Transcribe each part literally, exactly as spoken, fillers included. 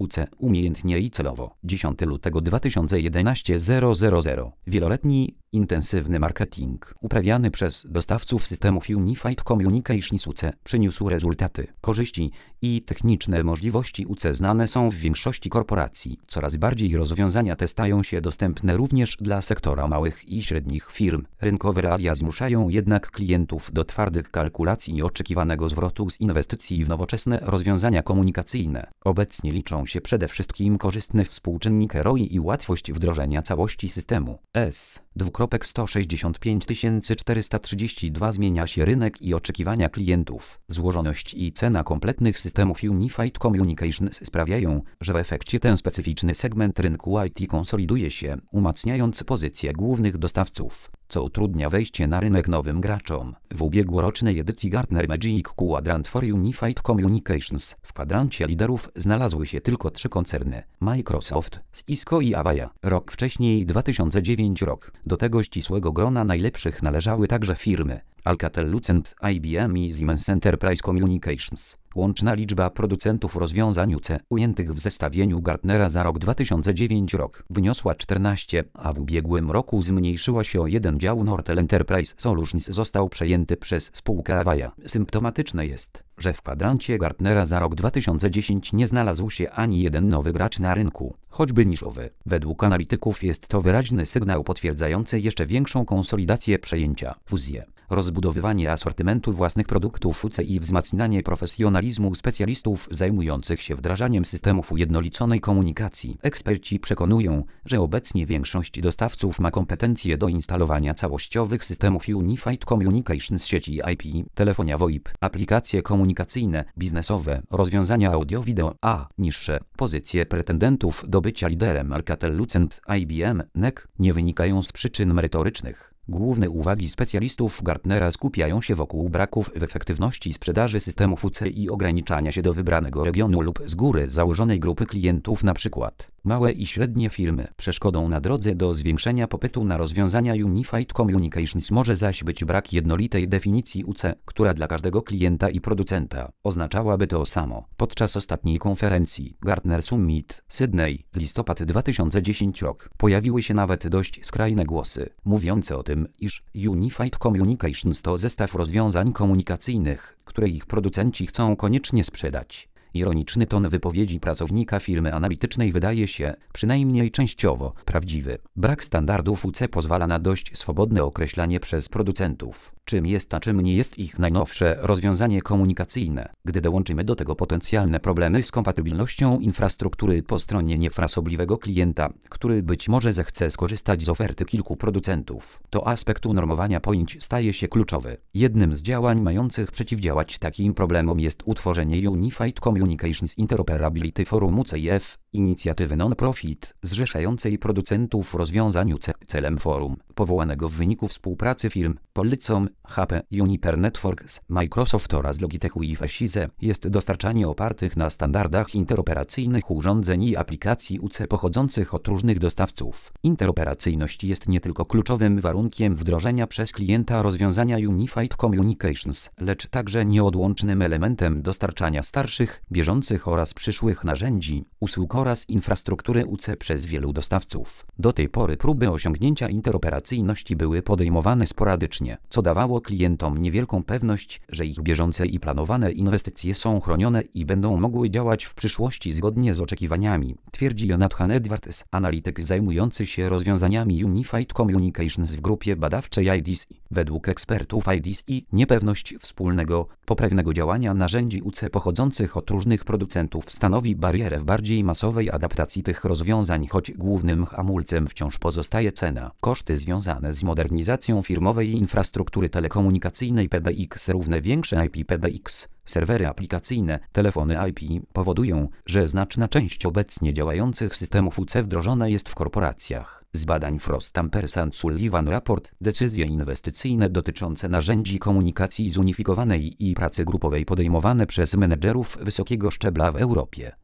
U C umiejętnie i celowo. dziesiątego lutego dwa tysiące jedenastego zero zero zero. Wieloletni, intensywny marketing uprawiany przez dostawców systemów Unified Communications U C przyniósł rezultaty. Korzyści i techniczne możliwości U C znane są w większości korporacji. Coraz bardziej rozwiązania te stają się dostępne również dla sektora małych i średnich firm. Rynkowe realia zmuszają jednak klientów do twardych kalkulacji i oczekiwanego zwrotu z inwestycji w nowoczesne rozwiązania komunikacyjne. Obecnie liczą się przede wszystkim korzystny współczynnik R O I i łatwość wdrożenia całości systemu. S. sto sześćdziesiąt pięć tysięcy czterysta trzydzieści dwa Zmienia się rynek i oczekiwania klientów. Złożoność i cena kompletnych systemów Unified Communications sprawiają, że w efekcie ten specyficzny segment rynku I T konsoliduje się, umacniając pozycję głównych dostawców, co utrudnia wejście na rynek nowym graczom. W ubiegłorocznej edycji Gartner Magic Quadrant for Unified Communications w kwadrancie liderów znalazły się tylko trzy koncerny: Microsoft, Cisco i Avaya. Rok wcześniej, dwa tysiące dziewiąty rok. Do tego ścisłego grona najlepszych należały także firmy Alcatel-Lucent, I B M i Siemens Enterprise Communications. Łączna liczba producentów rozwiązań U C ujętych w zestawieniu Gartnera za rok dwa tysiące dziewiąty rok wyniosła czternaście, a w ubiegłym roku zmniejszyła się o jeden. Dział Nortel Enterprise Solutions został przejęty przez spółkę Avaya. Symptomatyczne jest, że w kwadrancie Gartnera za rok dwa tysiące dziesiąty nie znalazł się ani jeden nowy gracz na rynku, choćby niszowy. Według analityków jest to wyraźny sygnał potwierdzający jeszcze większą konsolidację przejęcia, fuzję, rozbudowywanie asortymentu własnych produktów U C i wzmacnianie profesjonalizmu specjalistów zajmujących się wdrażaniem systemów ujednoliconej komunikacji. Eksperci przekonują, że obecnie większość dostawców ma kompetencje do instalowania całościowych systemów Unified Communications, sieci I P, telefonia V O I P, aplikacje komunikacyjne, biznesowe, rozwiązania audio-wideo, a niższe pozycje pretendentów do bycia liderem Alcatel-Lucent, I B M, N E C nie wynikają z przyczyn merytorycznych. Główne uwagi specjalistów Gartnera skupiają się wokół braków w efektywności sprzedaży systemów U C i ograniczania się do wybranego regionu lub z góry założonej grupy klientów, np. małe i średnie firmy. Przeszkodą na drodze do zwiększenia popytu na rozwiązania Unified Communications może zaś być brak jednolitej definicji U C, która dla każdego klienta i producenta oznaczałaby to samo. Podczas ostatniej konferencji Gartner Summit, Sydney, listopad dwa tysiące dziesiąty rok, pojawiły się nawet dość skrajne głosy, mówiące o tym, iż Unified Communications to zestaw rozwiązań komunikacyjnych, które ich producenci chcą koniecznie sprzedać. Ironiczny ton wypowiedzi pracownika firmy analitycznej wydaje się, przynajmniej częściowo, prawdziwy. Brak standardów U C pozwala na dość swobodne określanie przez producentów, czym jest a czym nie jest ich najnowsze rozwiązanie komunikacyjne. Gdy dołączymy do tego potencjalne problemy z kompatybilnością infrastruktury po stronie niefrasobliwego klienta, który być może zechce skorzystać z oferty kilku producentów, to aspekt unormowania pojęć staje się kluczowy. Jednym z działań mających przeciwdziałać takim problemom jest utworzenie Unified Communications Interoperability Forum U C I F, inicjatywy non-profit zrzeszającej producentów rozwiązań U C. Celem forum, powołanego w wyniku współpracy firm Polycom, H P, Juniper Networks, Microsoft oraz Logitech U I F S I Z E, jest dostarczanie opartych na standardach interoperacyjnych urządzeń i aplikacji U C pochodzących od różnych dostawców. Interoperacyjność jest nie tylko kluczowym warunkiem wdrożenia przez klienta rozwiązania Unified Communications, lecz także nieodłącznym elementem dostarczania starszych, bieżących oraz przyszłych narzędzi, usług oraz infrastruktury U C przez wielu dostawców. Do tej pory próby osiągnięcia interoperacyjności były podejmowane sporadycznie, co dawało klientom niewielką pewność, że ich bieżące i planowane inwestycje są chronione i będą mogły działać w przyszłości zgodnie z oczekiwaniami, twierdzi Jonathan Edwards, analityk zajmujący się rozwiązaniami Unified Communications w grupie badawczej I D C. Według ekspertów I D C niepewność wspólnego, poprawnego działania narzędzi U C pochodzących od różnych producentów stanowi barierę w bardziej masowej adaptacji tych rozwiązań, choć głównym hamulcem wciąż pozostaje cena. Koszty związane z modernizacją firmowej infrastruktury telekomunikacyjnej P B X równe większe I P P B X, serwery aplikacyjne, telefony I P powodują, że znaczna część obecnie działających systemów U C wdrożona jest w korporacjach. Z badań Frost Ampersand Sullivan raport decyzje inwestycyjne dotyczące narzędzi komunikacji zunifikowanej i pracy grupowej podejmowane przez menedżerów wysokiego szczebla w Europie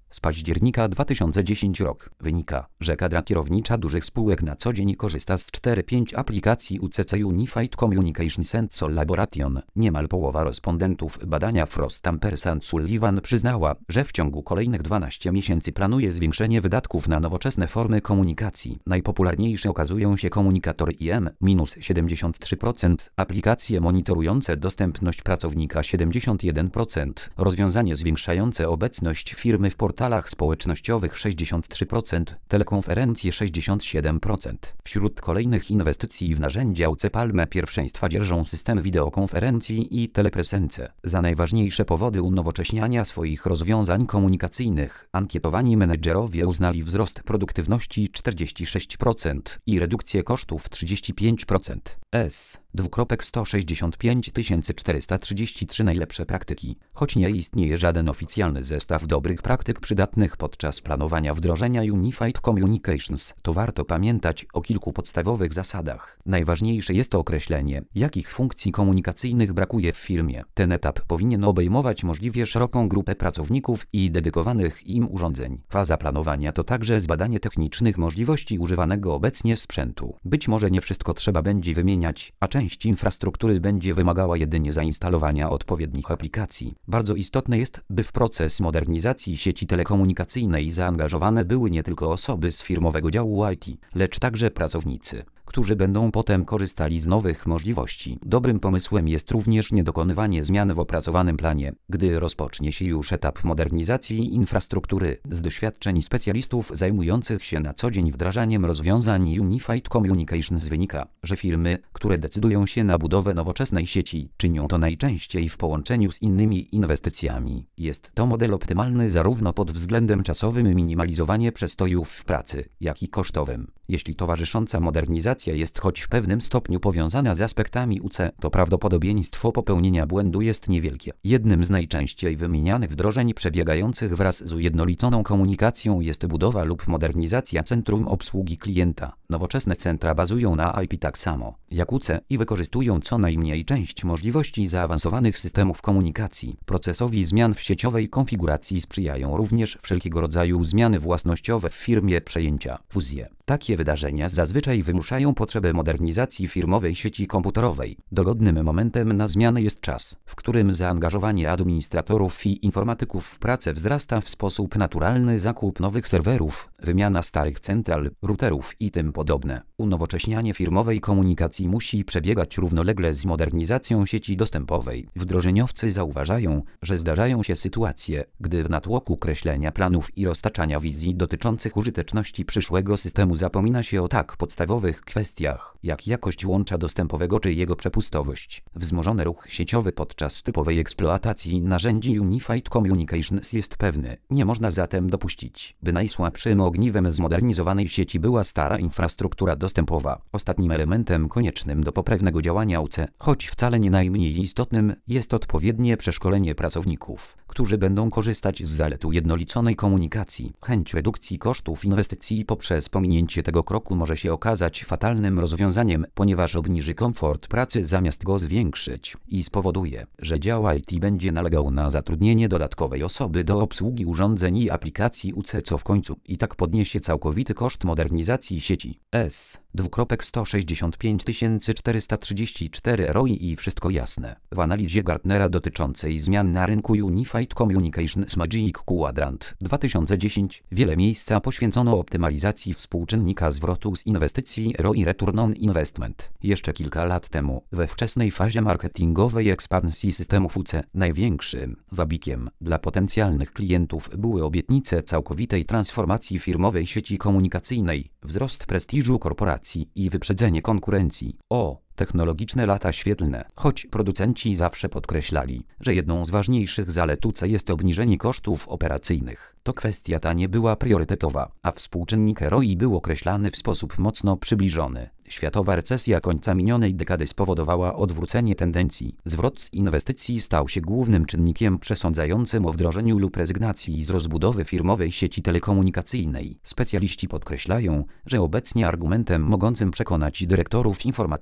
Z października dwa tysiące dziesiątego rok wynika, że kadra kierownicza dużych spółek na co dzień korzysta z czterech pięć aplikacji U C C Unified Communications and Collaboration. Niemal połowa respondentów badania Frost Ampers and Sullivan przyznała, że w ciągu kolejnych dwunastu miesięcy planuje zwiększenie wydatków na nowoczesne formy komunikacji. Najpopularniejsze okazują się komunikatory I M minus siedemdziesiąt trzy procent, aplikacje monitorujące dostępność pracownika siedemdziesiąt jeden procent, rozwiązanie zwiększające obecność firmy w portalach społecznościowych sześćdziesiąt trzy procent, telekonferencje sześćdziesiąt siedem procent. Wśród kolejnych inwestycji w narzędzia U C Palmę pierwszeństwa dzierżą system wideokonferencji i telepresence. Za najważniejsze powody unowocześniania swoich rozwiązań komunikacyjnych ankietowani menedżerowie uznali wzrost produktywności czterdzieści sześć procent i redukcję kosztów trzydzieści pięć procent. S. sto sześćdziesiąt pięć tysięcy czterysta trzydzieści trzy najlepsze praktyki. Choć nie istnieje żaden oficjalny zestaw dobrych praktyk przydatnych podczas planowania wdrożenia Unified Communications, to warto pamiętać o kilku podstawowych zasadach. Najważniejsze jest to określenie, jakich funkcji komunikacyjnych brakuje w firmie. Ten etap powinien obejmować możliwie szeroką grupę pracowników i dedykowanych im urządzeń. Faza planowania to także zbadanie technicznych możliwości używanego obecnie sprzętu. Być może nie wszystko trzeba będzie wymieniać, a część infrastruktury będzie wymagała jedynie zainstalowania odpowiednich aplikacji. Bardzo istotne jest, by w proces modernizacji sieci telekomunikacyjnej zaangażowane były nie tylko osoby z firmowego działu I T, lecz także pracownicy, którzy będą potem korzystali z nowych możliwości. Dobrym pomysłem jest również niedokonywanie zmian w opracowanym planie, gdy rozpocznie się już etap modernizacji infrastruktury. Z doświadczeń specjalistów zajmujących się na co dzień wdrażaniem rozwiązań Unified Communications wynika, że firmy, które decydują się na budowę nowoczesnej sieci, czynią to najczęściej w połączeniu z innymi inwestycjami. Jest to model optymalny zarówno pod względem czasowym minimalizowanie przestojów w pracy, jak i kosztowym. Jeśli towarzysząca modernizacja jest choć w pewnym stopniu powiązana z aspektami U C, to prawdopodobieństwo popełnienia błędu jest niewielkie. Jednym z najczęściej wymienianych wdrożeń przebiegających wraz z ujednoliconą komunikacją jest budowa lub modernizacja centrum obsługi klienta. Nowoczesne centra bazują na I P tak samo jak U C i wykorzystują co najmniej część możliwości zaawansowanych systemów komunikacji. Procesowi zmian w sieciowej konfiguracji sprzyjają również wszelkiego rodzaju zmiany własnościowe w firmie, przejęcia, fuzje. Takie wydarzenia zazwyczaj wymuszają potrzebę modernizacji firmowej sieci komputerowej. Dogodnym momentem na zmiany jest czas, w którym zaangażowanie administratorów i informatyków w pracę wzrasta w sposób naturalny, zakup nowych serwerów, wymiana starych central, routerów i tym podobne. Unowocześnianie firmowej komunikacji musi przebiegać równolegle z modernizacją sieci dostępowej. Wdrożeniowcy zauważają, że zdarzają się sytuacje, gdy w natłoku kreślenia planów i roztaczania wizji dotyczących użyteczności przyszłego systemu zapomina się o tak podstawowych kwestiach, jak jakość łącza dostępowego czy jego przepustowość. Wzmożony ruch sieciowy podczas typowej eksploatacji narzędzi Unified Communications jest pewny. Nie można zatem dopuścić, by najsłabszym ogniwem zmodernizowanej sieci była stara infrastruktura dostępowa. Ostatnim elementem koniecznym do poprawnego działania U C, choć wcale nie najmniej istotnym, jest odpowiednie przeszkolenie pracowników, którzy będą korzystać z zalet ujednoliconej komunikacji. Chęć redukcji kosztów inwestycji poprzez pominięcie tego kroku może się okazać fatalnym rozwiązaniem, ponieważ obniży komfort pracy zamiast go zwiększyć i spowoduje, że dział I T będzie nalegał na zatrudnienie dodatkowej osoby do obsługi urządzeń i aplikacji U C, co w końcu i tak podniesie całkowity koszt modernizacji sieci. S. sto sześćdziesiąt pięć tysięcy czterysta trzydzieści cztery R O I i wszystko jasne. W analizie Gartnera dotyczącej zmian na rynku Unified Communications Magic Quadrant dwa tysiące dziesiąty wiele miejsca poświęcono optymalizacji współczynnika zwrotu z inwestycji R O I Return on Investment. Jeszcze kilka lat temu, we wczesnej fazie marketingowej ekspansji systemów U C, największym wabikiem dla potencjalnych klientów były obietnice całkowitej transformacji firmowej sieci komunikacyjnej, wzrost prestiżu korporacji i wyprzedzenie konkurencji. O technologiczne lata świetlne. Choć producenci zawsze podkreślali, że jedną z ważniejszych zalet U C jest obniżenie kosztów operacyjnych, to kwestia ta nie była priorytetowa, a współczynnik R O I był określany w sposób mocno przybliżony. Światowa recesja końca minionej dekady spowodowała odwrócenie tendencji. Zwrot z inwestycji stał się głównym czynnikiem przesądzającym o wdrożeniu lub rezygnacji z rozbudowy firmowej sieci telekomunikacyjnej. Specjaliści podkreślają, że obecnie argumentem mogącym przekonać dyrektorów informatycznych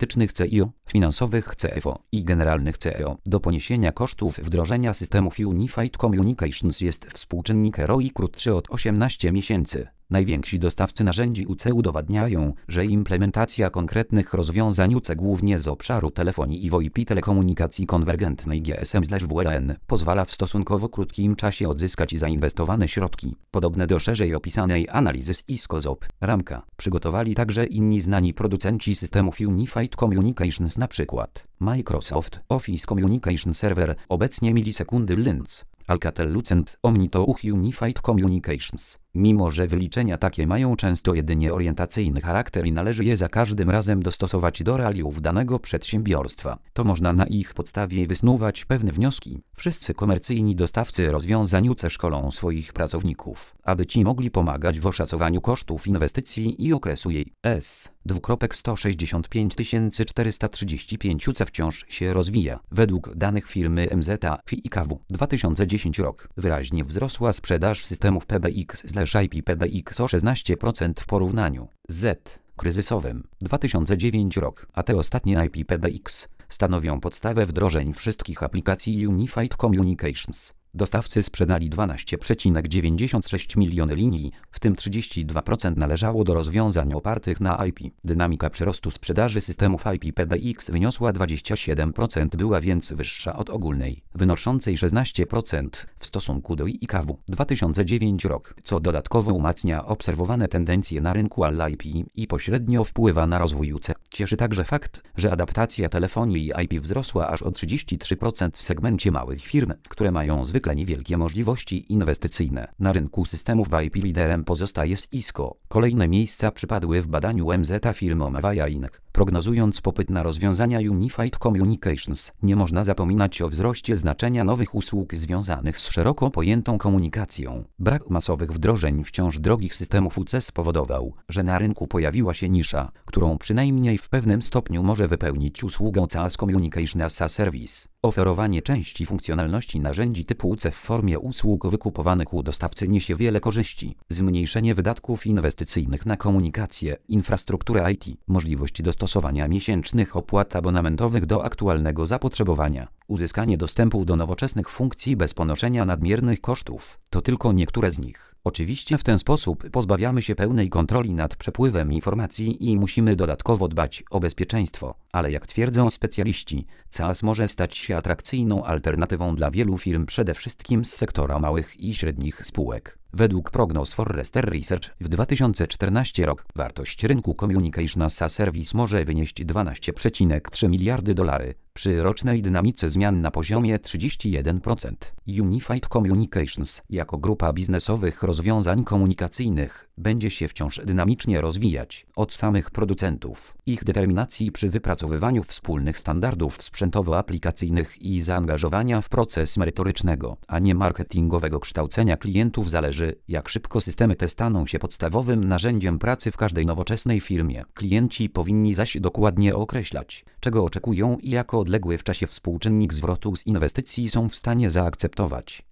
C I O, finansowych C F O i generalnych C E O. Do poniesienia kosztów wdrożenia systemów Unified Communications jest współczynnik R O I krótszy od osiemnastu miesięcy. Najwięksi dostawcy narzędzi U C udowadniają, że implementacja konkretnych rozwiązań U C głównie z obszaru telefonii i V O I P telekomunikacji konwergentnej G S M/W L A N pozwala w stosunkowo krótkim czasie odzyskać zainwestowane środki. Podobne do szerzej opisanej analizy z Cisco Z O P, Ramka, przygotowali także inni znani producenci systemów Unified Communications, np. Microsoft Office Communication Server, obecnie milisekundy Linz, Alcatel-Lucent Omnito Unified Communications. Mimo że wyliczenia takie mają często jedynie orientacyjny charakter i należy je za każdym razem dostosować do realiów danego przedsiębiorstwa, to można na ich podstawie wysnuwać pewne wnioski. Wszyscy komercyjni dostawcy rozwiązań U C szkolą swoich pracowników, aby ci mogli pomagać w oszacowaniu kosztów inwestycji i okresu jej. S. sto sześćdziesiąt pięć tysięcy czterysta trzydzieści pięć U C wciąż się rozwija. Według danych firmy M Z A F I K W dwa tysiące dziesiąty rok wyraźnie wzrosła sprzedaż systemów P B X/I P P B X o szesnaście procent w porównaniu z kryzysowym dwa tysiące dziewiąty rok, a te ostatnie I P P B X stanowią podstawę wdrożeń wszystkich aplikacji Unified Communications. Dostawcy sprzedali dwanaście przecinek dziewięćdziesiąt sześć miliony linii, w tym trzydzieści dwa procent należało do rozwiązań opartych na I P. Dynamika przyrostu sprzedaży systemów I P P B X wyniosła dwadzieścia siedem procent, była więc wyższa od ogólnej, wynoszącej szesnaście procent w stosunku do I K W dwa tysiące dziewiąty rok, co dodatkowo umacnia obserwowane tendencje na rynku All I P i pośrednio wpływa na rozwój U C. Cieszy także fakt, że adaptacja telefonii i I P wzrosła aż o trzydzieści trzy procent w segmencie małych firm, które mają zwykle niewielkie możliwości inwestycyjne. Na rynku systemów I P liderem pozostaje Cisco. Kolejne miejsca przypadły w badaniu M Z A firmom Avaya Inc. Prognozując popyt na rozwiązania Unified Communications, nie można zapominać o wzroście znaczenia nowych usług związanych z szeroko pojętą komunikacją. Brak masowych wdrożeń wciąż drogich systemów U C spowodował, że na rynku pojawiła się nisza, którą przynajmniej w pewnym stopniu może wypełnić usługa C A S Communication as a Service. Oferowanie części funkcjonalności narzędzi typu U C w formie usług wykupowanych u dostawcy niesie wiele korzyści. Zmniejszenie wydatków inwestycyjnych na komunikację, infrastrukturę I T, możliwość dostosowania miesięcznych opłat abonamentowych do aktualnego zapotrzebowania, uzyskanie dostępu do nowoczesnych funkcji bez ponoszenia nadmiernych kosztów. To tylko niektóre z nich. Oczywiście w ten sposób pozbawiamy się pełnej kontroli nad przepływem informacji i musimy dodatkowo dbać o bezpieczeństwo, ale jak twierdzą specjaliści, C A S może stać się atrakcyjną alternatywą dla wielu firm, przede wszystkim z sektora małych i średnich spółek. Według prognoz Forrester Research w dwa tysiące czternastym rok wartość rynku Communication as a Service może wynieść dwanaście przecinek trzy miliardy dolarów przy rocznej dynamice zmian na poziomie trzydzieści jeden procent. Unified Communications jako grupa biznesowych rozwiązań komunikacyjnych będzie się wciąż dynamicznie rozwijać. Od samych producentów, ich determinacji przy wypracowywaniu wspólnych standardów sprzętowo-aplikacyjnych i zaangażowania w proces merytorycznego, a nie marketingowego kształcenia klientów zależy, jak szybko systemy te staną się podstawowym narzędziem pracy w każdej nowoczesnej firmie. Klienci powinni zaś dokładnie określać, czego oczekują i jako odległy w czasie współczynnik zwrotu z inwestycji są w stanie zaakceptować.